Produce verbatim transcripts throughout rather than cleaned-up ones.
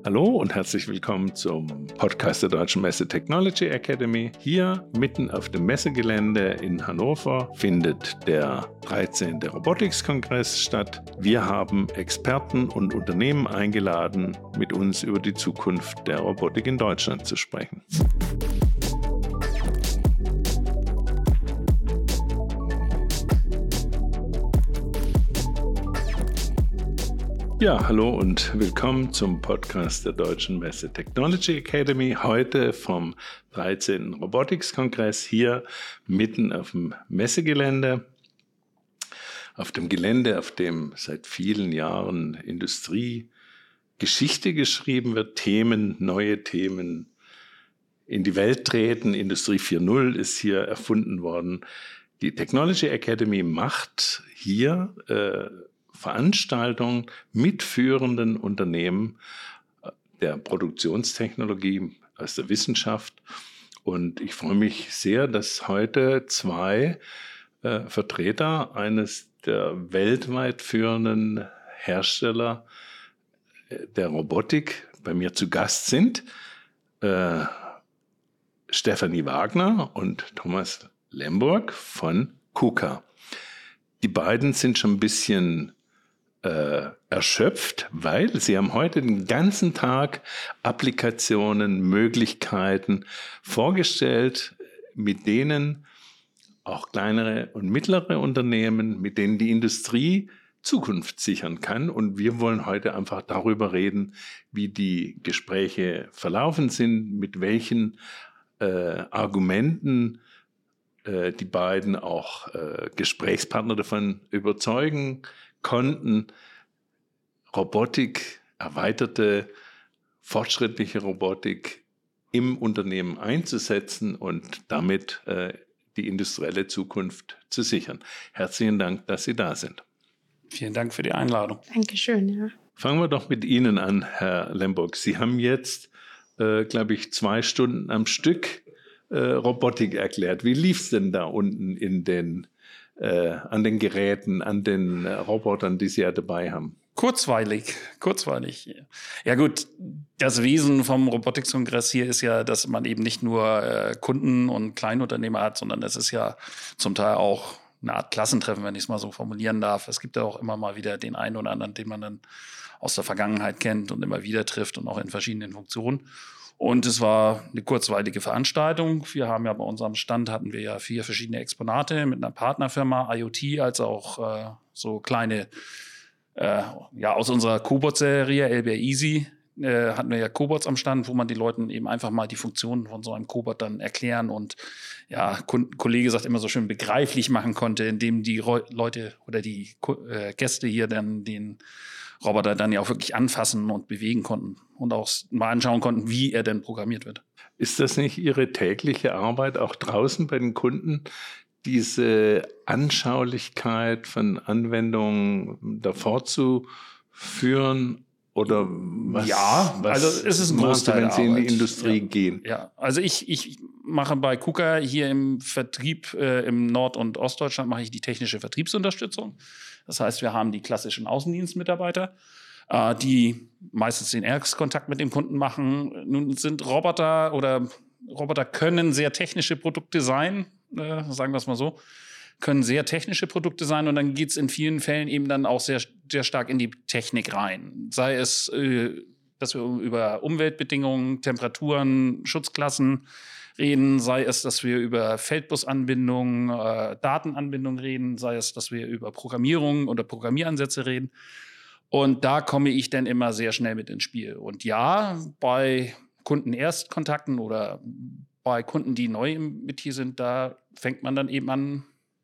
Hallo und herzlich willkommen zum Podcast der Deutschen Messe Technology Academy. Hier mitten auf dem Messegelände in Hannover findet der dreizehnte Robotics-Kongress statt. Wir haben Experten und Unternehmen eingeladen, mit uns über die Zukunft der Robotik in Deutschland zu sprechen. Ja, hallo und willkommen zum Podcast der Deutschen Messe Technology Academy. Heute vom dreizehnten Robotics-Kongress hier mitten auf dem Messegelände. Auf dem Gelände, auf dem seit vielen Jahren Industriegeschichte geschrieben wird, Themen, neue Themen in die Welt treten. Industrie vier Punkt null ist hier erfunden worden. Die Technology Academy macht hier äh, Veranstaltungen mit führenden Unternehmen der Produktionstechnologie aus der Wissenschaft. Und ich freue mich sehr, dass heute zwei äh, Vertreter eines der weltweit führenden Hersteller der Robotik bei mir zu Gast sind. Äh, Stefanie Wagner und Thomas Lemburg von KUKA. Die beiden sind schon ein bisschen Äh, erschöpft, weil sie haben heute den ganzen Tag Applikationen, Möglichkeiten vorgestellt, mit denen auch kleinere und mittlere Unternehmen, mit denen die Industrie Zukunft sichern kann. Und wir wollen heute einfach darüber reden, wie die Gespräche verlaufen sind, mit welchen äh, Argumenten äh, die beiden auch äh, Gesprächspartner davon überzeugen konnten, Robotik, erweiterte, fortschrittliche Robotik im Unternehmen einzusetzen und damit äh, die industrielle Zukunft zu sichern. Herzlichen Dank, dass Sie da sind. Vielen Dank für die Einladung. Dankeschön, ja. Fangen wir doch mit Ihnen an, Herr Lemburg. Sie haben jetzt, äh, glaube ich, zwei Stunden am Stück äh, Robotik erklärt. Wie lief es denn da unten in den Äh, an den Geräten, an den äh, Robotern, die Sie ja dabei haben? Kurzweilig, kurzweilig. Ja gut, das Wesen vom Robotics-Kongress hier ist ja, dass man eben nicht nur äh, Kunden und Kleinunternehmer hat, sondern es ist ja zum Teil auch eine Art Klassentreffen, wenn ich es mal so formulieren darf. Es gibt ja auch immer mal wieder den einen oder anderen, den man dann aus der Vergangenheit kennt und immer wieder trifft und auch in verschiedenen Funktionen. Und es war eine kurzweilige Veranstaltung. Wir haben ja bei unserem Stand hatten wir ja vier verschiedene Exponate mit einer Partnerfirma, IoT, als auch äh, so kleine, äh, ja aus unserer Cobot-Serie, L B R Easy, äh, hatten wir ja Cobots am Stand, wo man die Leuten eben einfach mal die Funktionen von so einem Cobot dann erklären und ja, Ko- Kollege sagt immer so schön begreiflich machen konnte, indem die Re- Leute oder die Ko- äh, Gäste hier dann den Roboter dann ja auch wirklich anfassen und bewegen konnten und auch mal anschauen konnten, wie er denn programmiert wird. Ist das nicht Ihre tägliche Arbeit auch draußen bei den Kunden, diese Anschaulichkeit von Anwendungen davor zu führen? Oder was, ja, was also es ist ein machen Sie, Großteil wenn Sie der in die Arbeit. Industrie ja. gehen? Ja, also ich, ich mache bei KUKA hier im Vertrieb äh, im Nord- und Ostdeutschland mache ich die technische Vertriebsunterstützung. Das heißt, wir haben die klassischen Außendienstmitarbeiter, äh, die meistens den Erstkontakt mit dem Kunden machen. Nun sind Roboter oder Roboter können sehr technische Produkte sein, äh, sagen wir es mal so. können sehr technische Produkte sein und dann geht es in vielen Fällen eben dann auch sehr, sehr stark in die Technik rein. Sei es, äh, dass wir über Umweltbedingungen, Temperaturen, Schutzklassen reden, sei es, dass wir über Feldbusanbindungen, äh, Datenanbindung reden, sei es, dass wir über Programmierung oder Programmieransätze reden. Und da komme ich dann immer sehr schnell mit ins Spiel. Und ja, bei Kundenerstkontakten oder bei Kunden, die neu im Metier sind, da fängt man dann eben an,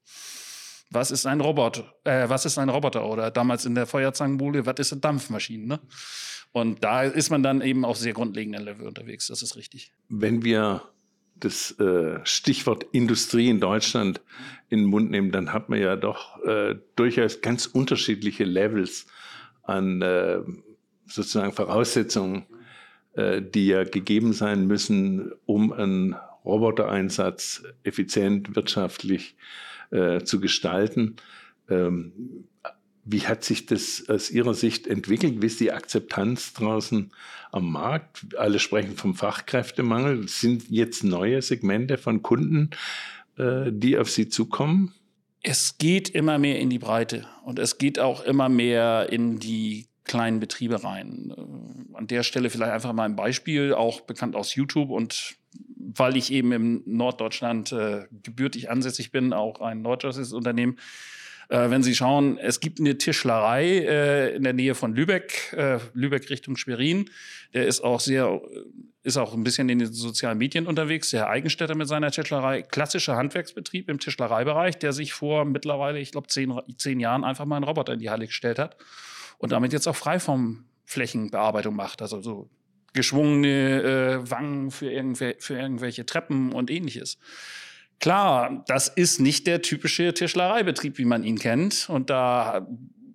was ist ein Roboter? Äh, was ist ein Roboter? Oder damals in der Feuerzangenbowle, was ist eine Dampfmaschine? Ne? Und da ist man dann eben auf sehr grundlegenden Level unterwegs. Das ist richtig. Wenn wir das äh, Stichwort Industrie in Deutschland in den Mund nehmen, dann hat man ja doch äh, durchaus ganz unterschiedliche Levels an äh, sozusagen Voraussetzungen, äh, die ja gegeben sein müssen, um einen Robotereinsatz effizient, wirtschaftlich äh, zu gestalten. Ähm, Wie hat sich das aus Ihrer Sicht entwickelt? Wie ist die Akzeptanz draußen am Markt? Alle sprechen vom Fachkräftemangel. Sind jetzt neue Segmente von Kunden, äh, die auf Sie zukommen? Es geht immer mehr in die Breite und es geht auch immer mehr in die kleinen Betriebe rein. An der Stelle vielleicht einfach mal ein Beispiel, auch bekannt aus YouTube und weil ich eben im Norddeutschland äh, gebürtig ansässig bin, auch ein norddeutsches Unternehmen. Äh, wenn Sie schauen, es gibt eine Tischlerei äh, in der Nähe von Lübeck, äh, Lübeck Richtung Schwerin. Der ist auch sehr, ist auch ein bisschen in den sozialen Medien unterwegs, der Herr Eigenstädter mit seiner Tischlerei. Klassischer Handwerksbetrieb im Tischlereibereich, der sich vor mittlerweile, ich glaube, zehn, zehn Jahren einfach mal einen Roboter in die Halle gestellt hat und damit jetzt auch Freiformflächenbearbeitung macht. Also so geschwungene äh, Wangen für, irgendwel für irgendwelche Treppen und ähnliches. Klar, das ist nicht der typische Tischlereibetrieb, wie man ihn kennt. Und da,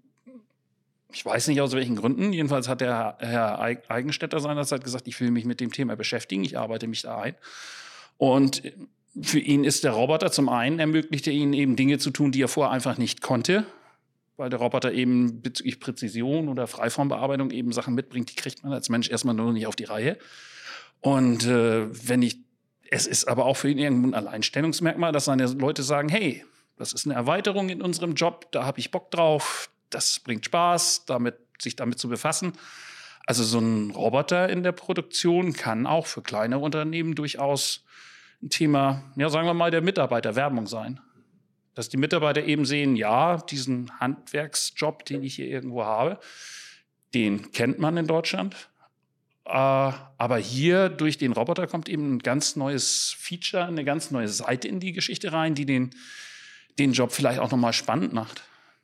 ich weiß nicht aus welchen Gründen, jedenfalls hat der Herr Eigenstädter seinerzeit gesagt, ich will mich mit dem Thema beschäftigen, ich arbeite mich da ein. Und für ihn ist der Roboter zum einen, ermöglicht er ihnen eben Dinge zu tun, die er vorher einfach nicht konnte, weil der Roboter eben bezüglich Präzision oder Freiformbearbeitung eben Sachen mitbringt, die kriegt man als Mensch erstmal nur nicht auf die Reihe. Und äh, wenn ich Es ist aber auch für ihn irgendwo ein Alleinstellungsmerkmal, dass seine Leute sagen, hey, das ist eine Erweiterung in unserem Job, da habe ich Bock drauf, das bringt Spaß, damit, sich damit zu befassen. Also so ein Roboter in der Produktion kann auch für kleine Unternehmen durchaus ein Thema, ja, sagen wir mal, der Mitarbeiterwerbung sein. Dass die Mitarbeiter eben sehen, ja, diesen Handwerksjob, den ich hier irgendwo habe, den kennt man in Deutschland. Uh, aber hier durch den Roboter kommt eben ein ganz neues Feature, eine ganz neue Seite in die Geschichte rein, die den, den Job vielleicht auch nochmal spannend macht.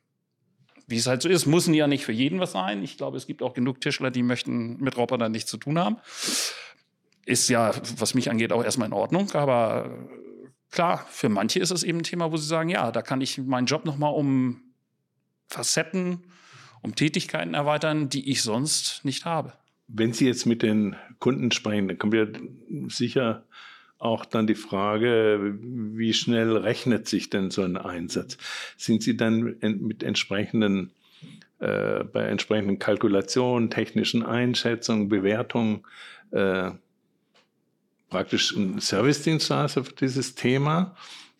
Wie es halt so ist, müssen ja nicht für jeden was sein. Ich glaube, es gibt auch genug Tischler, die möchten mit Robotern nichts zu tun haben. Ist ja, was mich angeht, auch erstmal in Ordnung. Aber klar, für manche ist es eben ein Thema, wo sie sagen, ja, da kann ich meinen Job nochmal um Facetten, um Tätigkeiten erweitern, die ich sonst nicht habe. Wenn Sie jetzt mit den Kunden sprechen, dann kommt ja sicher auch dann die Frage, wie schnell rechnet sich denn so ein Einsatz? Sind Sie dann mit entsprechenden, äh, bei entsprechenden Kalkulationen, technischen Einschätzungen, Bewertungen äh, praktisch ein Servicedienstleister für dieses Thema?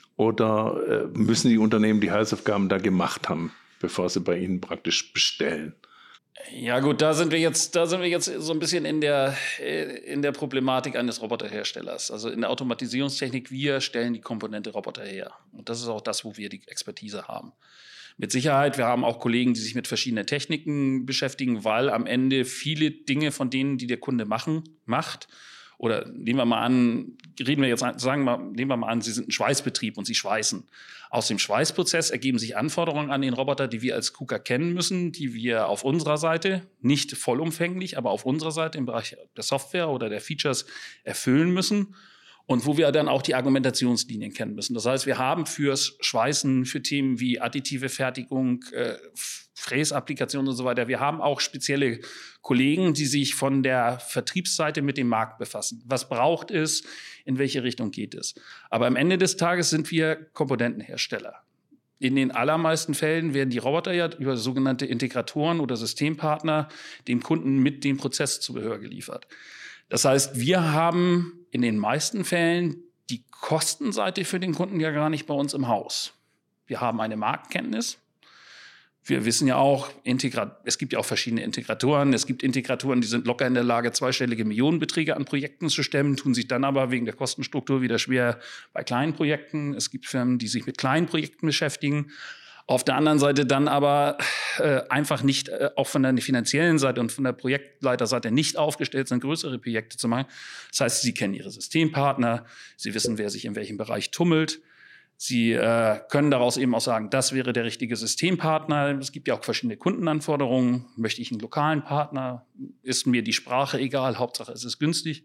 Oder äh, müssen die Unternehmen die Hausaufgaben da gemacht haben, bevor sie bei Ihnen praktisch bestellen? Ja gut, da sind wir jetzt, da sind wir jetzt so ein bisschen in der, in der Problematik eines Roboterherstellers. Also in der Automatisierungstechnik, wir stellen die Komponente Roboter her. Und das ist auch das, wo wir die Expertise haben. Mit Sicherheit, wir haben auch Kollegen, die sich mit verschiedenen Techniken beschäftigen, weil am Ende viele Dinge von denen, die der Kunde machen, macht, oder nehmen wir mal an, reden wir jetzt, sagen wir, nehmen wir mal an, Sie sind ein Schweißbetrieb und Sie schweißen. Aus dem Schweißprozess ergeben sich Anforderungen an den Roboter, die wir als KUKA kennen müssen, die wir auf unserer Seite, nicht vollumfänglich, aber auf unserer Seite im Bereich der Software oder der Features erfüllen müssen. Und wo wir dann auch die Argumentationslinien kennen müssen. Das heißt, wir haben fürs Schweißen, für Themen wie additive Fertigung, äh, Fräsapplikationen und so weiter, wir haben auch spezielle Kollegen, die sich von der Vertriebsseite mit dem Markt befassen. Was braucht es? In welche Richtung geht es? Aber am Ende des Tages sind wir Komponentenhersteller. In den allermeisten Fällen werden die Roboter ja über sogenannte Integratoren oder Systempartner dem Kunden mit dem Prozesszubehör geliefert. Das heißt, wir haben in den meisten Fällen die Kostenseite für den Kunden ja gar nicht bei uns im Haus. Wir haben eine Marktkenntnis. Wir wissen ja auch, Integra- es gibt ja auch verschiedene Integratoren. Es gibt Integratoren, die sind locker in der Lage, zweistellige Millionenbeträge an Projekten zu stemmen, tun sich dann aber wegen der Kostenstruktur wieder schwer bei kleinen Projekten. Es gibt Firmen, die sich mit kleinen Projekten beschäftigen. Auf der anderen Seite dann aber äh, einfach nicht, äh, auch von der finanziellen Seite und von der Projektleiterseite nicht aufgestellt sind, größere Projekte zu machen. Das heißt, sie kennen ihre Systempartner, sie wissen, wer sich in welchem Bereich tummelt. Sie äh, können daraus eben auch sagen, das wäre der richtige Systempartner. Es gibt ja auch verschiedene Kundenanforderungen. Möchte ich einen lokalen Partner? Ist mir die Sprache egal? Hauptsache, es ist günstig.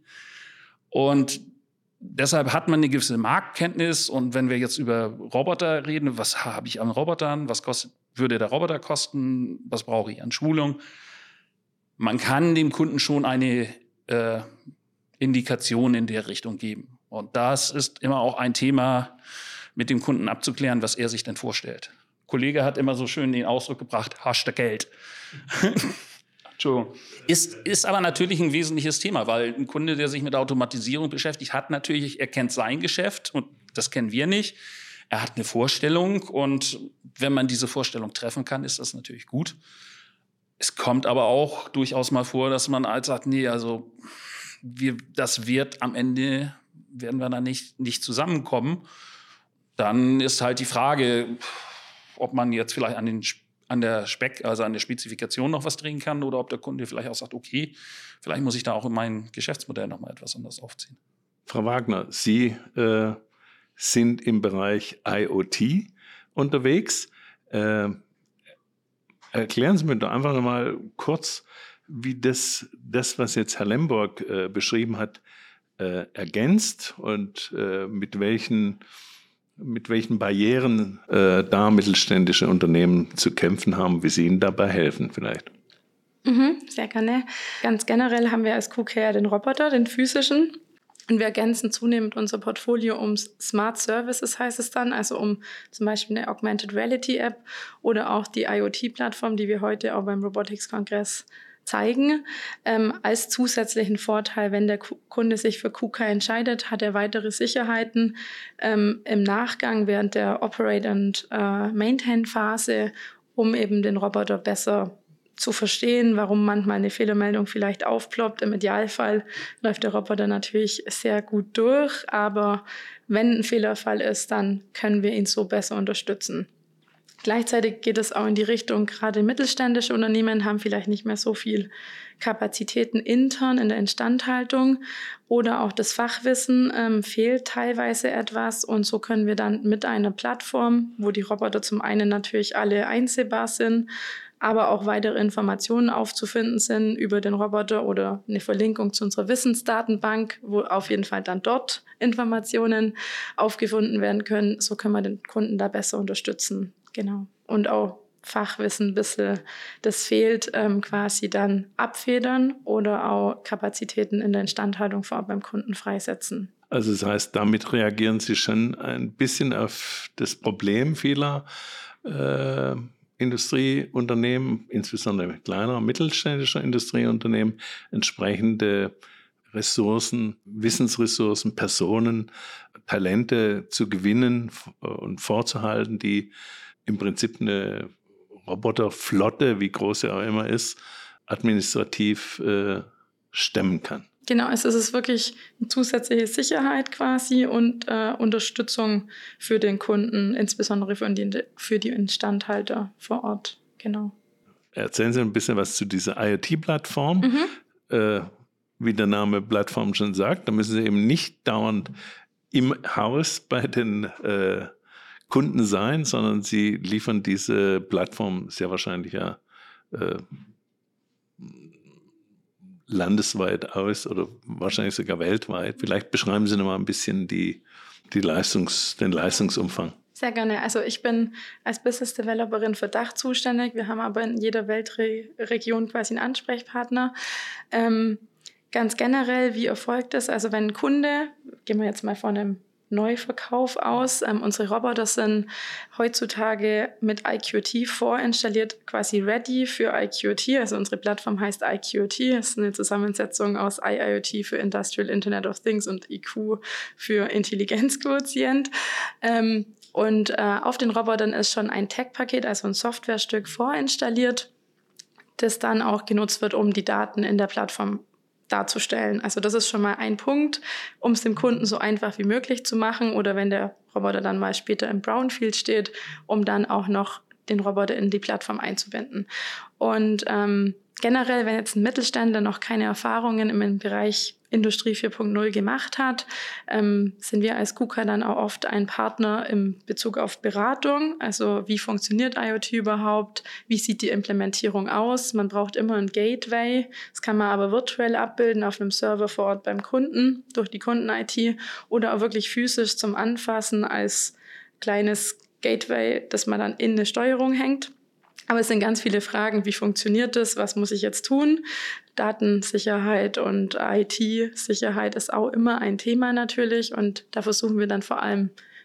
Und deshalb hat man eine gewisse Marktkenntnis. Und wenn wir jetzt über Roboter reden, was habe ich an Robotern? Was kostet, würde der Roboter kosten? Was brauche ich an Schulung? Man kann dem Kunden schon eine äh, Indikation in der Richtung geben. Und das ist immer auch ein Thema, mit dem Kunden abzuklären, was er sich denn vorstellt. Kollege hat immer so schön den Ausdruck gebracht, hast du Geld. Entschuldigung. Ist, ist aber natürlich ein wesentliches Thema, weil ein Kunde, der sich mit Automatisierung beschäftigt, hat natürlich, er kennt sein Geschäft und das kennen wir nicht. Er hat eine Vorstellung und wenn man diese Vorstellung treffen kann, ist das natürlich gut. Es kommt aber auch durchaus mal vor, dass man halt sagt, nee, also wir, das wird am Ende, werden wir da nicht, nicht zusammenkommen. Dann ist halt die Frage, ob man jetzt vielleicht an, den, an der Spec, also an der Spezifikation noch was drehen kann oder ob der Kunde vielleicht auch sagt, okay, vielleicht muss ich da auch in mein Geschäftsmodell noch mal etwas anders aufziehen. Frau Wagner, Sie äh, sind im Bereich IoT unterwegs. Äh, erklären Sie mir doch einfach noch mal kurz, wie das, das was jetzt Herr Lemborg äh, beschrieben hat, äh, ergänzt und äh, mit welchen mit welchen Barrieren äh, da mittelständische Unternehmen zu kämpfen haben, wie Sie ihnen dabei helfen vielleicht. Mhm, sehr gerne. Ganz generell haben wir als KUKA den Roboter, den physischen. Und wir ergänzen zunehmend unser Portfolio um Smart Services, heißt es dann, also um zum Beispiel eine Augmented Reality App oder auch die IoT-Plattform, die wir heute auch beim Robotics-Kongress zeigen. Ähm, als zusätzlichen Vorteil, wenn der Kunde sich für KUKA entscheidet, hat er weitere Sicherheiten ähm, im Nachgang während der Operate- und äh, Maintain-Phase, um eben den Roboter besser zu verstehen, warum manchmal eine Fehlermeldung vielleicht aufploppt. Im Idealfall läuft der Roboter natürlich sehr gut durch, aber wenn ein Fehlerfall ist, dann können wir ihn so besser unterstützen. Gleichzeitig geht es auch in die Richtung, gerade mittelständische Unternehmen haben vielleicht nicht mehr so viel Kapazitäten intern in der Instandhaltung oder auch das Fachwissen ähm, fehlt teilweise etwas und so können wir dann mit einer Plattform, wo die Roboter zum einen natürlich alle einsehbar sind, aber auch weitere Informationen aufzufinden sind über den Roboter oder eine Verlinkung zu unserer Wissensdatenbank, wo auf jeden Fall dann dort Informationen aufgefunden werden können. So können wir den Kunden da besser unterstützen. Genau. Und auch Fachwissen ein bisschen, das fehlt, ähm, quasi dann abfedern oder auch Kapazitäten in der Instandhaltung vor Ort beim Kunden freisetzen. Also das heißt, damit reagieren Sie schon ein bisschen auf das Problem vieler äh, Industrieunternehmen, insbesondere kleiner, mittelständischer Industrieunternehmen, entsprechende Ressourcen, Wissensressourcen, Personen, Talente zu gewinnen und vorzuhalten, die im Prinzip eine Roboterflotte, wie groß sie auch immer ist, administrativ äh, stemmen kann. Genau, also es ist wirklich eine zusätzliche Sicherheit quasi und äh, Unterstützung für den Kunden, insbesondere für die, für die Instandhalter vor Ort. Genau. Erzählen Sie ein bisschen was zu dieser IoT-Plattform. Mhm. Äh, wie der Name Plattform schon sagt, da müssen Sie eben nicht dauernd im Haus bei den äh, Kunden sein, sondern Sie liefern diese Plattform sehr wahrscheinlich ja äh, landesweit aus oder wahrscheinlich sogar weltweit. Vielleicht beschreiben Sie noch mal ein bisschen die, die Leistungs-, den Leistungsumfang. Sehr gerne. Also ich bin als Business Developerin für Dach zuständig. Wir haben aber in jeder Weltregion quasi einen Ansprechpartner. Ähm, ganz generell, wie erfolgt es? Also wenn ein Kunde, gehen wir jetzt mal von einem Neuverkauf aus. Ähm, unsere Roboter sind heutzutage mit I Q O T vorinstalliert, quasi ready für I Q O T. Also unsere Plattform heißt I Q O T. Das ist eine Zusammensetzung aus I I O T für Industrial Internet of Things und I Q für Intelligenzquotient. Ähm, und äh, auf den Robotern ist schon ein Tech-Paket, also ein Softwarestück vorinstalliert, das dann auch genutzt wird, um die Daten in der Plattform darzustellen. Also das ist schon mal ein Punkt, um es dem Kunden so einfach wie möglich zu machen oder wenn der Roboter dann mal später im Brownfield steht, um dann auch noch den Roboter in die Plattform einzubinden. Und ähm, generell, wenn jetzt ein Mittelständler noch keine Erfahrungen im Bereich Industrie vier Punkt null gemacht hat, ähm, sind wir als KUKA dann auch oft ein Partner im Bezug auf Beratung. Also wie funktioniert IoT überhaupt? Wie sieht die Implementierung aus? Man braucht immer ein Gateway. Das kann man aber virtuell abbilden auf einem Server vor Ort beim Kunden durch die Kunden-I T oder auch wirklich physisch zum Anfassen als kleines Gateway, das man dann in eine Steuerung hängt. Aber es sind ganz viele Fragen, wie funktioniert das, was muss ich jetzt tun? Datensicherheit und I T-Sicherheit ist auch immer ein Thema natürlich und da versuchen wir dann vor allem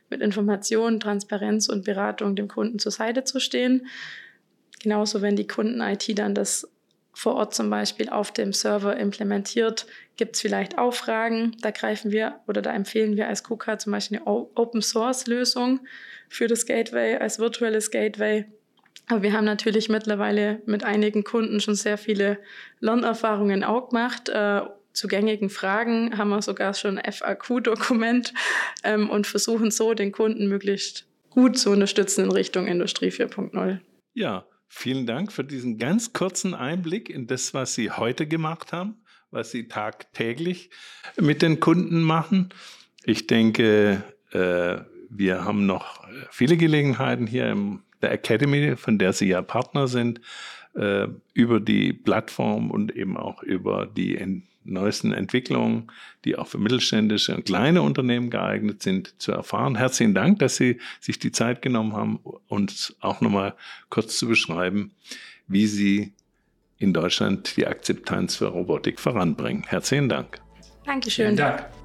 mit Information, Transparenz und Beratung dem Kunden zur Seite zu stehen. Genauso, wenn die Kunden-I T dann das vor Ort zum Beispiel auf dem Server implementiert, gibt es vielleicht auch Fragen. Da greifen wir oder da empfehlen wir als KUKA zum Beispiel eine Open-Source-Lösung für das Gateway als virtuelles Gateway. Aber wir haben natürlich mittlerweile mit einigen Kunden schon sehr viele Lernerfahrungen auch gemacht. Äh, zu gängigen Fragen haben wir sogar schon ein F A Q-Dokument ähm, und versuchen so, den Kunden möglichst gut zu unterstützen in Richtung Industrie vier Punkt null. Ja, vielen Dank für diesen ganz kurzen Einblick in das, was Sie heute gemacht haben, was Sie tagtäglich mit den Kunden machen. Ich denke, äh, wir haben noch viele Gelegenheiten hier in der Academy, von der Sie ja Partner sind, äh, über die Plattform und eben auch über die en- neuesten Entwicklungen, die auch für mittelständische und kleine Unternehmen geeignet sind, zu erfahren. Herzlichen Dank, dass Sie sich die Zeit genommen haben, uns auch nochmal kurz zu beschreiben, wie Sie in Deutschland die Akzeptanz für Robotik voranbringen. Herzlichen Dank. Dankeschön. Vielen Dank.